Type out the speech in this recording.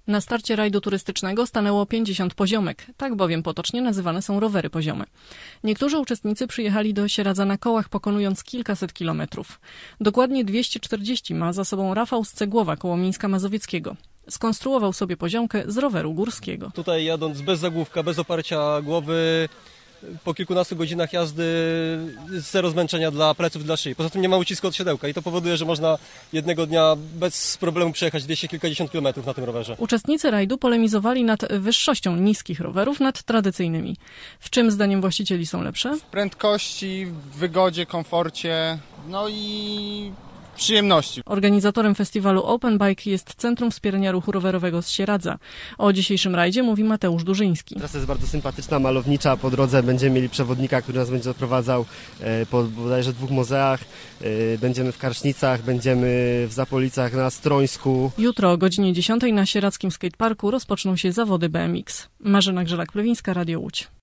Na starcie rajdu turystycznego stanęło 50 poziomek, tak bowiem potocznie nazywane są rowery poziome. Niektórzy uczestnicy przyjechali do Sieradza na kołach, pokonując kilkaset kilometrów. Dokładnie 240 ma za sobą Rafał z Cegłowa koło Mińska Mazowieckiego. Skonstruował sobie poziomkę z roweru górskiego. Tutaj jadąc bez zagłówka, bez oparcia głowy, po kilkunastu godzinach jazdy zero zmęczenia dla pleców, dla szyi. Poza tym nie ma ucisku od siodełka i to powoduje, że można jednego dnia bez problemu przejechać 200 kilkadziesiąt kilometrów na tym rowerze. Uczestnicy rajdu polemizowali nad wyższością niskich rowerów nad tradycyjnymi. W czym zdaniem właścicieli są lepsze? W prędkości, w wygodzie, komforcie, no i przyjemności. Organizatorem festiwalu Open Bike jest Centrum Wspierania Ruchu Rowerowego z Sieradza. O dzisiejszym rajdzie mówi Mateusz Durzyński. Trasa jest bardzo sympatyczna, malownicza. Po drodze będziemy mieli przewodnika, który nas będzie doprowadzał po bodajże 2 muzeach. Będziemy w Karsznicach, będziemy w Zapolicach, na Strońsku. Jutro o godzinie 10 na sieradzkim skateparku rozpoczną się zawody BMX. Marzena Grzelak-Plewińska, Radio Łódź.